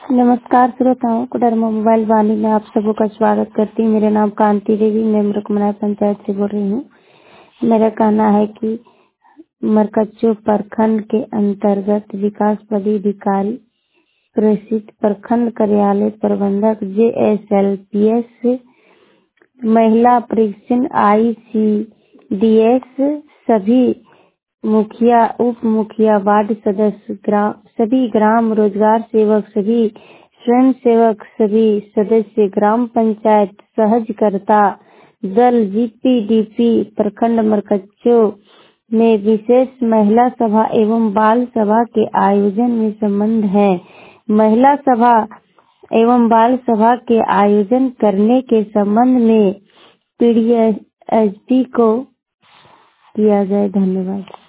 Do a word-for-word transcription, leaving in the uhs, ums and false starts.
नमस्कार श्रोताओं, कोडरमा मोबाइल वाणी में आप सबों का स्वागत करती हूँ। मेरा नाम कांति देवी, मैं मरकमनाय पंचायत से बोल रही हूँ। मेरा कहना है कि मरकच्चो प्रखंड के अंतर्गत विकास पदाधिकारी प्रेषित प्रखंड कार्यालय प्रबंधक J S L P S महिला परीक्षण आई सी डी एस सभी मुखिया, उप मुखिया, वार्ड सदस्य, ग्राम सभी ग्राम रोजगार सेवक, सभी स्वयं सेवक, सभी सदस्य, ग्राम पंचायत सहजकर्ता दल, जी पी डी पी प्रखंड मरकच्चो में विशेष महिला सभा एवं बाल सभा के आयोजन में संबंध है। महिला सभा एवं बाल सभा के आयोजन करने के संबंध में पी डी एस पी को किया जाए। धन्यवाद।